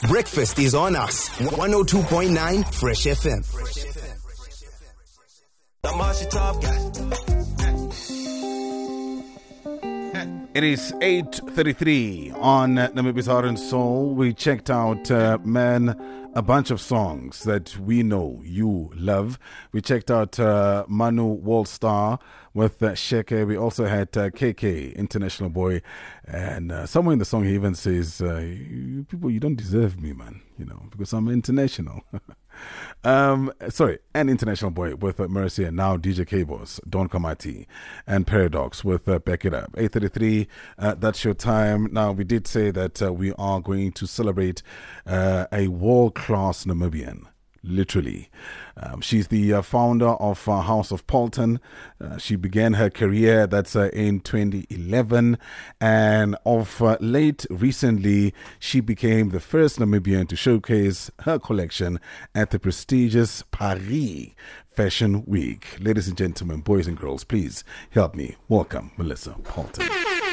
Breakfast is on us. 102.9 Fresh FM. It is 8:33 on Namibi's Heart and Soul. We checked out, a bunch of songs that we know you love. We checked out Manu Wallstar with Sheke. We also had KK, International Boy. And somewhere in the song he even says, you people, you don't deserve me, man, because I'm international. An International Boy with Mercy, and now DJ K-Boss, Don Kamati, and Paradox with Back It Up. 8:33, that's your time. Now, we did say that we are going to celebrate a world-class Namibian. Literally. She's the founder of House of Paulton. She began her career, in 2011. And of late, recently, she became the first Namibian to showcase her collection at the prestigious Paris Fashion Week. Ladies and gentlemen, boys and girls, please help me welcome Melissa Paulton.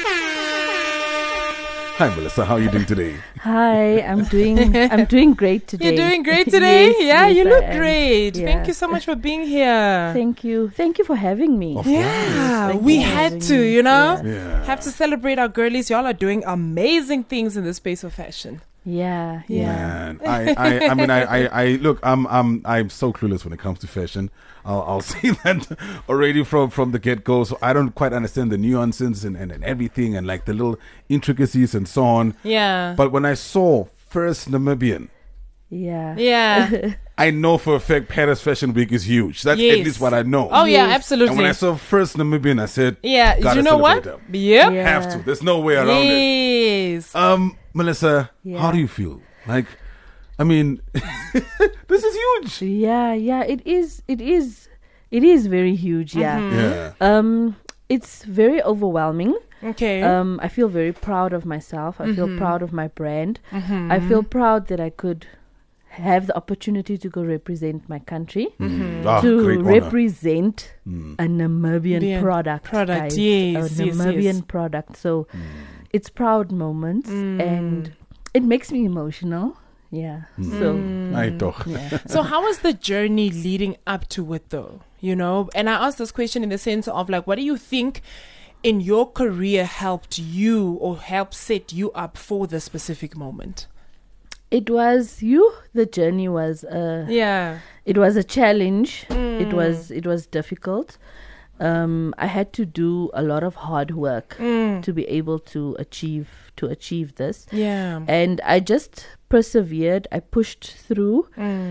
Hi, Melissa. How are you doing today? Hi, I'm doing great today. You're doing great today? Yes, you I look am. great. Yeah. Thank you so much for being here. Thank you for having me. We had to, Yeah. have to celebrate our girlies. Y'all are doing amazing things in the space of fashion. Yeah. Man, I look, I'm so clueless when it comes to fashion. I'll say that already from the get-go. So I don't quite understand the nuances and everything, and like the little intricacies and so on. Yeah. But when I saw first Namibian, Yeah. I know for a fact Paris Fashion Week is huge. That's Yes. at least what I know. Oh, yeah, Yes. absolutely. And when I saw first Namibian, I said, yeah. gotta You know what? celebrate them. Yep. Yeah. Have to. There's no way around it. Yes. Melissa, Yeah. how do you feel? Like, I mean, this is huge. Yeah. It is very huge. Yeah. Yeah. It's very overwhelming. Okay. I feel very proud of myself. I feel proud of my brand. I feel proud that I could have the opportunity to go represent my country, Ah, to great honor. represent a Namibian Namibian product, guys. yes, A yes, Namibian yes. product. So it's proud moments, and it makes me emotional. Yeah. So I doch. yeah. So how was the journey leading up to it though? And I asked this question in the sense of like, what do you think in your career helped you or helped set you up for the specific moment? It was the journey was Yeah. it was a challenge. It was difficult. I had to do a lot of hard work to be able to achieve this. Yeah. And I just persevered. I pushed through.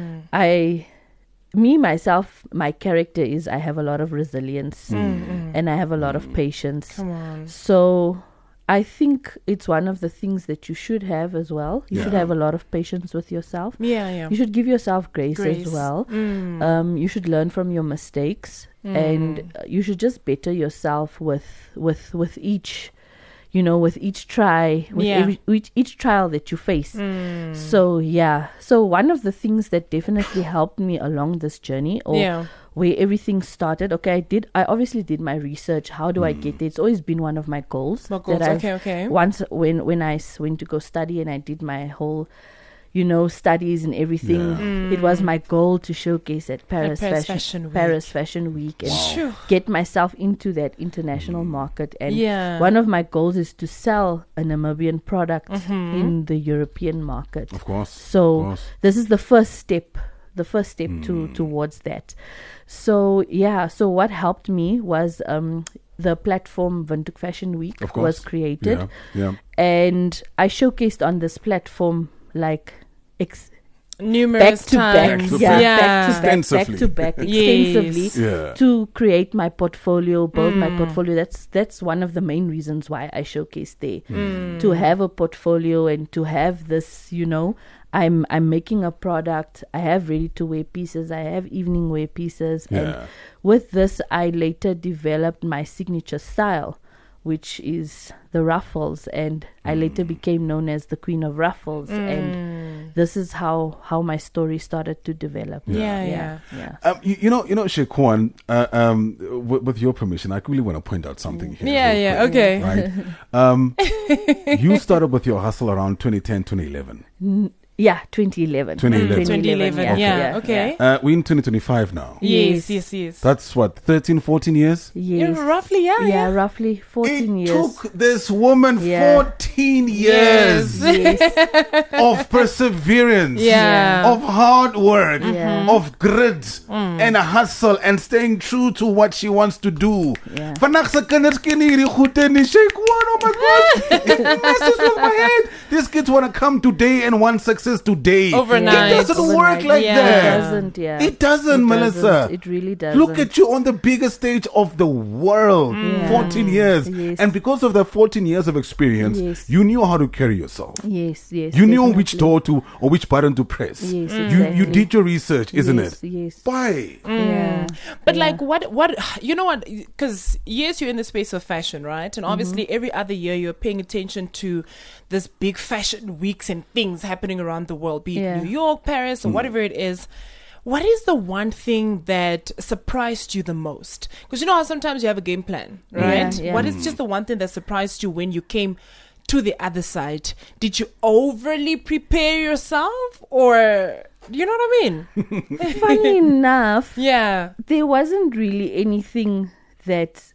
My character is I have a lot of resilience and I have a lot of patience. Come on. So I think it's one of the things that you should have as well. You should Yeah. have a lot of patience with yourself. Yeah. You should give yourself grace Grace. as well. You should learn from your mistakes, and you should just better yourself with each, with each try, with each trial that you face. So one of the things that definitely helped me along this journey, where everything started. Okay, I obviously did my research. How do I get there? It's always been one of my goals. Okay. Once when I went to go study and I did my whole, studies and everything, it was my goal to showcase at Paris Fashion Week and get myself into that international market. And one of my goals is to sell a Namibian product in the European market. Of course. So this is the first step towards that. So what helped me was the platform Windhoek Fashion Week was created. Yeah. And I showcased on this platform like Numerous times. Extensively. Back to back, extensively, Yeah. to create my portfolio, build my portfolio. That's one of the main reasons why I showcased there. To have a portfolio and to have this, I'm making a product. I have ready to wear pieces. I have evening wear pieces. Yeah. And with this, I later developed my signature style, which is the ruffles, and I later became known as the Queen of Ruffles. And this is how my story started to develop. Yeah. Shekwan, with your permission, I really want to point out something here. Yeah, okay. Right? You started with your hustle around 2010, 2011. Yeah, 2011. 2011. Yeah. Okay. We're in 2025 now. Yes. That's what, 13, 14 years? Yes. Roughly, Yeah, roughly 14 It years. took this woman 14 years Yes. of perseverance, Yeah. of hard work, Yeah. of grit and a hustle and staying true to what she wants to do. Yeah. Vandag se kinders ken hierdie goede nie. Shake one, oh my gosh. It messes with my head. These kids want to come today and want success today. Overnight. It doesn't work like Yeah. that. It doesn't, yeah. It doesn't, Melissa. It really doesn't. Look at you on the biggest stage of the world. 14 years. Yes. And because of that 14 years of experience, Yes. you knew how to carry yourself. Yes. You knew which definitely. door to or which button to press. Yes, You exactly. did your research, isn't Yes, it? yes. Why? Yeah. But Yeah. like, what, you know what? Because yes, you're in the space of fashion, right? And obviously, every other year you're paying attention to this big fashion weeks and things happening around the world, be it Yeah. New York, Paris, or whatever it is. What is the one thing that surprised you the most? Because you know how sometimes you have a game plan, right? Yeah. What is just the one thing that surprised you when you came to the other side? Did you overly prepare yourself, or you know what I mean? Funny enough, Yeah. there wasn't really anything that,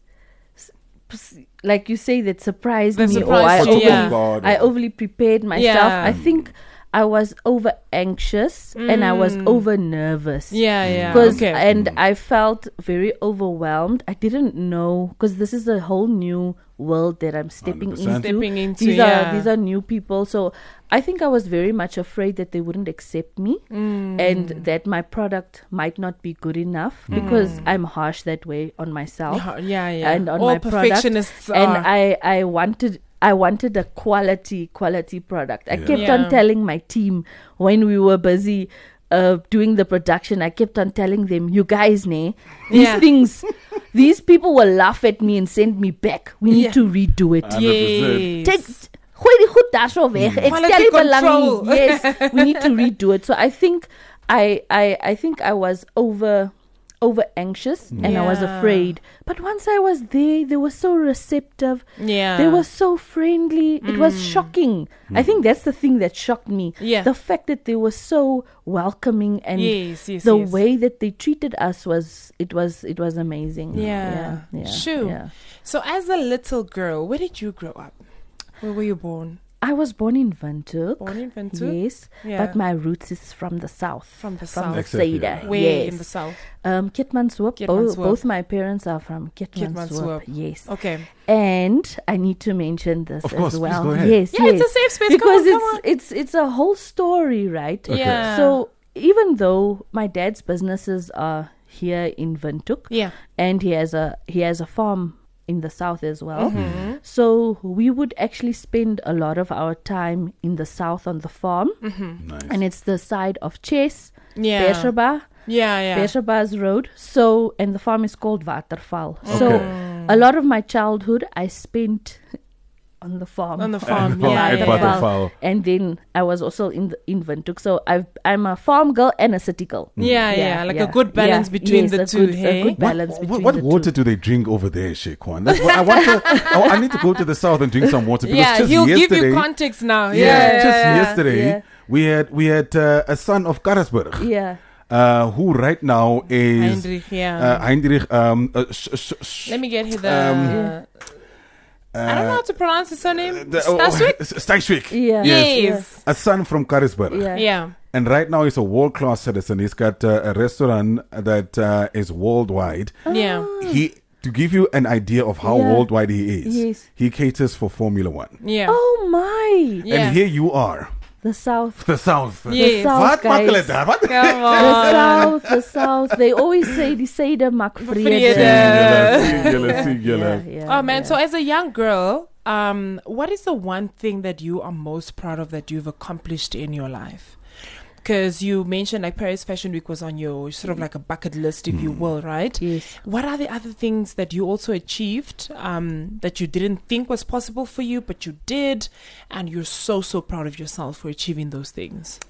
like you say, that surprised That me, surprised or you, yeah. God. I overly prepared myself. Yeah. I think I was over anxious and I was over nervous. Yeah. Because and I felt very overwhelmed. I didn't know, because this is a whole new world that I'm stepping 100%. into. Stepping into, These are new people. So I think I was very much afraid that they wouldn't accept me and that my product might not be good enough, because I'm harsh that way on myself. Yeah. And on all my product. perfectionists And are. I wanted a quality product. I kept Yeah. on telling my team when we were busy doing the production, I kept on telling them, you guys, these Yeah. things, these people will laugh at me and send me back. We need Yeah. to redo it. 100%. Yes. Gooi die goed daar so weg. Ek Quality stel nie belang control. nie. Yes, we need to redo it. So I think I think I was over anxious and I was Yeah. afraid. But once I was there, they were so receptive. Yeah. They were so friendly. It was shocking. I think that's the thing that shocked me. Yeah. The fact that they were so welcoming, and Yes, the yes. way that they treated us was amazing. Yeah. Sure. Yeah. So, as a little girl, where did you grow up? Where were you born? I was born in Windhoek. Born in Windhoek? Yes. Yeah. But my roots is from the south. From the the south. Exactly. Seder. Where Yes. in the south? Keetmanshoop. Keetmanshoop. Both my parents are from Keetmanshoop. Keetmanshoop. Yes. Okay. And I need to mention this Of course, as please well. go ahead. Yes, Yeah, yes. it's a safe space. Because Come on. it's a whole story, right? Okay. Yeah. So even though my dad's businesses are here in Windhoek, Yeah. and he has a farm in the south as well. Mm-hmm. So we would actually spend a lot of our time in the south on the farm, Nice. and it's the side of Chess, Yeah. Beersheba, Yeah. Beersheba's Road. So, and the farm is called Waterval. So Okay. a lot of my childhood I spent on the farm. On the farm. Farm Yeah. at Yeah. Waterval. And then I was also in Windhoek. So I'm a farm girl and a city girl. Yeah. Like a good balance between Yes, the a two. good, Hey. a good balance between What the water two. do they drink over there, Sheikwan? That's what I want to. I need to go to the south and drink some water, because Yeah, just he'll give yesterday, you context now. just yesterday yeah. we had a son of Karasburg, Yeah. who right now is Heinrich, yeah. Heinrich. Let me get here the. I don't know how to pronounce his surname. Staswick? Stijswijk. Yeah. Yes. A son from Karasburg. Yeah. Yeah. And right now he's a world-class citizen. He's got a restaurant that is worldwide. Yeah. To give you an idea of how Yeah. worldwide he is, Yes. he caters for Formula One. Yeah. Oh my. Yeah. And here you are, The south. the South. Yes. South, Wat guys. makkelijk daar? Wat? Come The on. south. They always say die Seder maak vrede. Singular, singular. Yeah, Oh man, so as a young girl, what is the one thing that you are most proud of that you've accomplished in your life? Because you mentioned like Paris Fashion Week was on your sort of like a bucket list, if you will, right? Yes. What are the other things that you also achieved that you didn't think was possible for you, but you did, and you're so proud of yourself for achieving those things?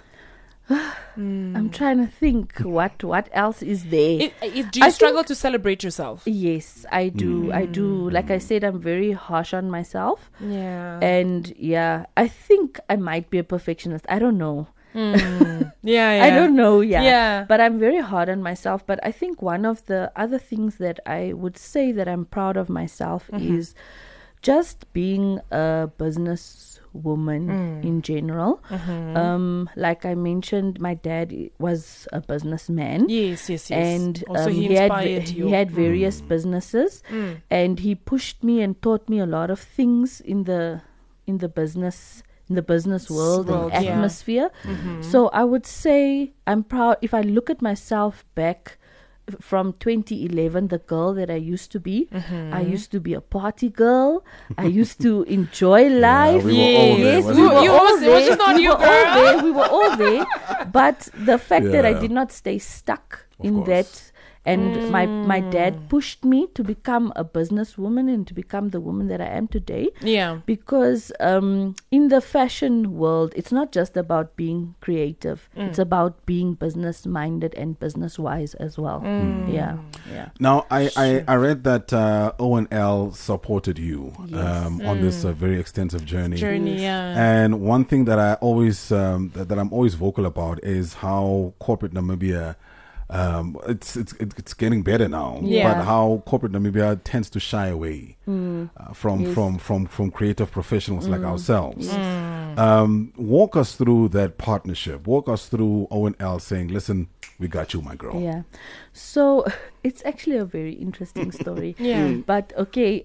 I'm trying to think what else is there. Do you I struggle to celebrate yourself? Yes, I do. I do. Like I said, I'm very harsh on myself. Yeah. And yeah, I think I might be a perfectionist. I don't know. Yeah. I don't know, Yeah. but I'm very hard on myself. But I think one of the other things that I would say that I'm proud of myself is just being a business woman in general. Like I mentioned, my dad was a businessman. Yes. And also he had you. he had various businesses, and he pushed me and taught me a lot of things in the business world and atmosphere. So I would say I'm proud. If I look at myself back from 2011, the girl that I used to be, I used to be a party girl. I used to enjoy life. we were all there, Yes, wasn't we it? were all there. It was just not you, girl. We were all there. But the fact that I Yeah. did not stay stuck Of in course. that. And my dad pushed me to become a businesswoman and to become the woman that I am today. Yeah. Because in the fashion world, it's not just about being creative. It's about being business-minded and business-wise as well. Yeah. Now, I read that O&L supported you on this very extensive journey. Yeah. And one thing that I always that I'm always vocal about is how corporate Namibia. It's getting better now, Yeah. but how corporate Namibia tends to shy away from creative professionals like ourselves. Walk us through that partnership. Walk us through O&L saying, "Listen, we got you, my girl." Yeah. So it's actually a very interesting story. Yeah. But okay,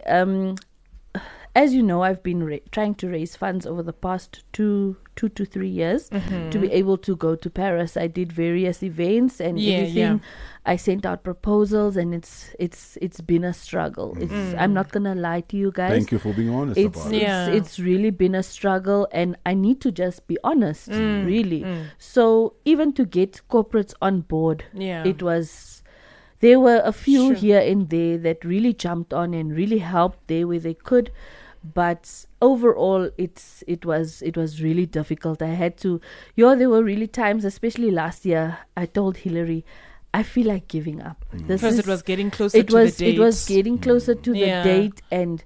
as you know, I've been trying to raise funds over the past 2 to 3 years to be able to go to Paris. I did various events and everything. I sent out proposals, and it's been a struggle. I'm not gonna lie to you guys. Thank you for being honest about it. It's really been a struggle, and I need to just be honest, really. So even to get corporates on board, there were a few here and there that really jumped on and really helped there where they could. But overall, it was really difficult. I had to, there were really times, especially last year, I told Hillary, I feel like giving up. Because it was getting closer to the date. It was getting closer to the date,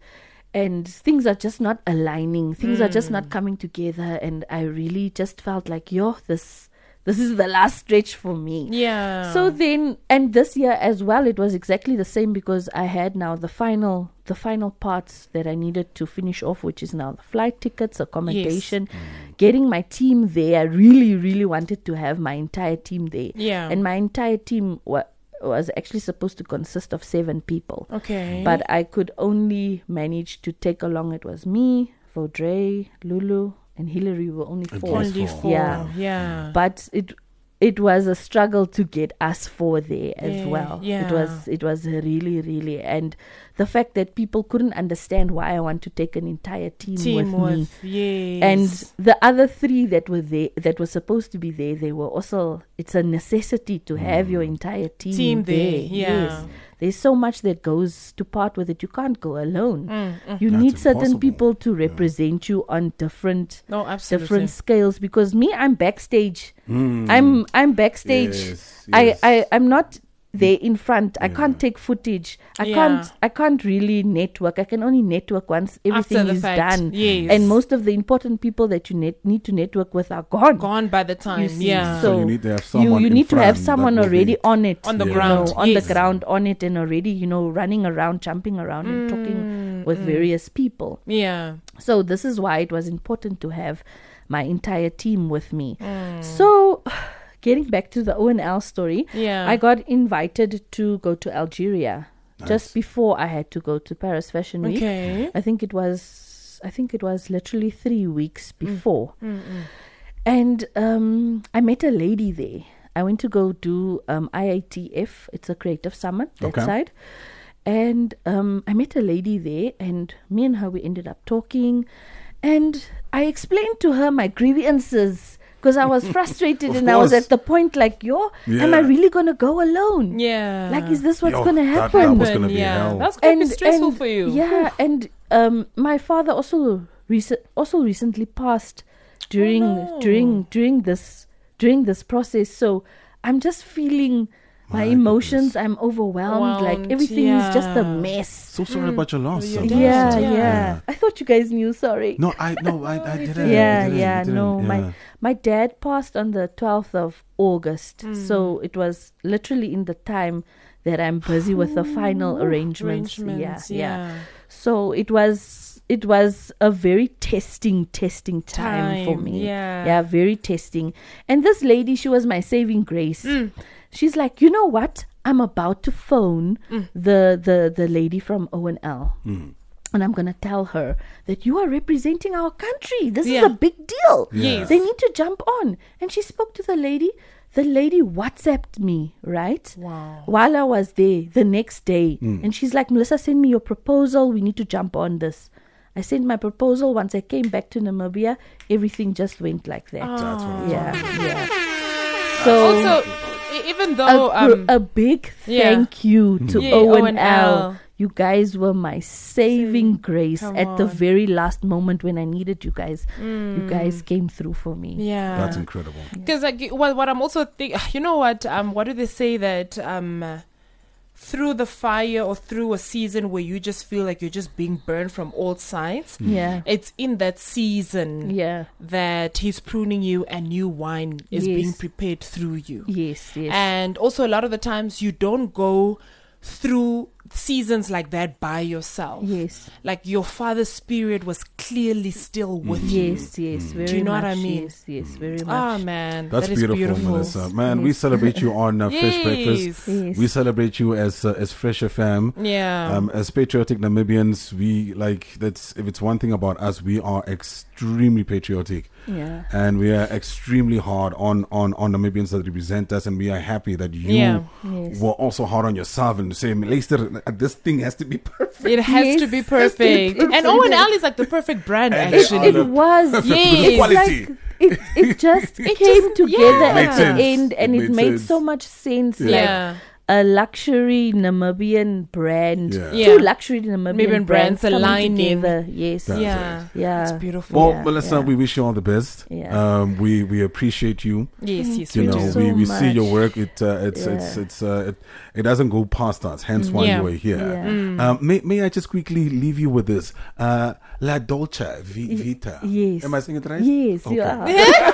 and things are just not aligning. Things are just not coming together, and I really just felt like, this is the last stretch for me. Yeah. So then, and this year as well, it was exactly the same, because I had now the final parts that I needed to finish off, which is now the flight tickets, accommodation, getting my team there. I really, really wanted to have my entire team there. Yeah. And my entire team was actually supposed to consist of 7 people. Okay. But I could only manage to take along, it was me, Vaudrey, Lulu, and Hillary were only 4. Only 4. Yeah. But it was a struggle to get us 4 there as well. Yeah. It was really, really, and the fact that people couldn't understand why I want to take an entire team with me. Yes. And the other 3 that were there, that were supposed to be there, they were also, it's a necessity to have your entire team there. Yeah. Yes. There's so much that goes to part with it. You can't go alone. You That's need certain impossible. people to represent you on different absolutely. scales. Because me, I'm backstage. I'm backstage. Yes. I'm not there in front. I can't take footage. I can't really network. I can only network once everything After the is fact. done. Yes. And most of the important people that you need to network with are gone. Gone by the time. You see. Yeah. So you need to have someone you in need to have front someone that will already be on it. on the Yeah. ground. On Yes. the ground, on it, and already, running around, jumping around and talking with various people. Yeah. So this is why it was important to have my entire team with me. So getting back to the O&L story, Yeah. I got invited to go to Algeria just before I had to go to Paris Fashion Week. Okay. I think it was literally 3 weeks before. And I met a lady there. I went to go do IATF. It's a creative summit, that Okay. side. And I met a lady there, and me and her, we ended up talking. And I explained to her my grievances, because I was frustrated and I was course. at the point like, am I really going to go alone? Yeah. Like, is this what's Yo, going to that happen? was gonna be hell. That's going to be stressful for you. Yeah, and my father also recently passed during this process. So I'm just feeling my emotions, I'm overwhelmed. Like everything is just a mess. So sorry about your loss. Yeah. I thought you guys knew. Sorry. No, I didn't. Yeah. No, my dad passed on the 12th of August, so it was literally in the time that I'm busy with the final arrangements. Yeah. So it was a very testing time for me. Yeah, very testing. And this lady, she was my saving grace. She's like, you know what? I'm about to phone the lady from O&L. And I'm going to tell her that you are representing our country. This is a big deal. Yes. They need to jump on. And she spoke to the lady. The lady WhatsApped me, right? Wow. While I was there the next day. And she's like, Melissa, send me your proposal. We need to jump on this. I sent my proposal. Once I came back to Namibia, everything just went like that. That's what I'm Yeah. So Also, even though a big thank you to O&L. You guys were my saving grace at the very last moment when I needed you guys. You guys came through for me. Yeah, that's incredible. Because what I'm also thinking, you know what? What do they say that through the fire or through a season where you just feel like you're just being burned from all sides? Yeah, it's in that season. That he's pruning you and new wine is being prepared through you. Yes. And also a lot of the times you don't go through seasons like that by yourself. Yes. Like your father's spirit was clearly still with you. Yes, very Do you know much. what I mean? Yes, very much. Oh, man. That's that is beautiful, Melissa. Man, we celebrate you on Fresh Breakfast. Yes. We celebrate you as Fresh FM. Yeah. As patriotic Namibians, we if it's one thing about us, we are extremely patriotic. Yeah. And we are extremely hard on Namibians that represent us, and we are happy that you were also hard on yourself and say, Leicester, this thing has to be perfect. It has to be perfect. And O&L is like the perfect brand, actually. It was. Yes. Quality. It just came together at the sense. end, and it made sense. so much sense. Yeah. Like a luxury Namibian brand, Yeah. two luxury Namibian brands coming aligning together. Yes, That's yeah, It's beautiful. Well, Yeah, Melissa, we wish you all the best. Yeah. We appreciate you. Yes, You we know, do. so we see your much. work. It doesn't go past us. Hence why you were here. Yeah. May I just quickly leave you with this? La Dolce Vita. Yes. Am I saying it right? Yes, you Okay. are.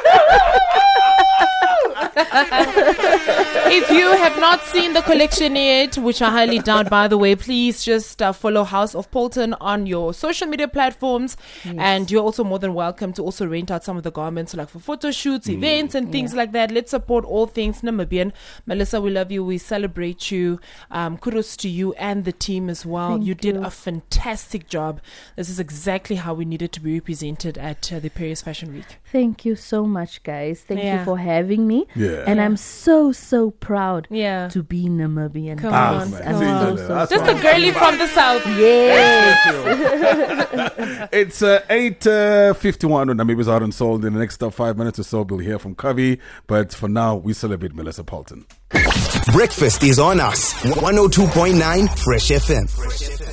If you have not seen the collection yet, which I highly doubt, by the way, please just follow House of Polton on your social media platforms. Yes. And you're also more than welcome to also rent out some of the garments, like for photo shoots, events, and things like that. Let's support all things Namibian. Melissa, we love you. We celebrate you. Kudos to you and the team as well. Thank You did you. a fantastic job. This is exactly how we needed to be represented at the Paris Fashion Week. Thank you so much, guys. Thank you Yeah. for having me. Yeah. And I'm so proud Yeah. to be Namibian. Come guys. on, man. I'm come so on. That's Just why a girly from the south. Yes. It's 8:51 on Namibia's Heart and Soul. In the next 5 minutes or so, we'll hear from Kavi. But for now, we celebrate Melissa Polton. Breakfast is on us. 102.9 Fresh FM.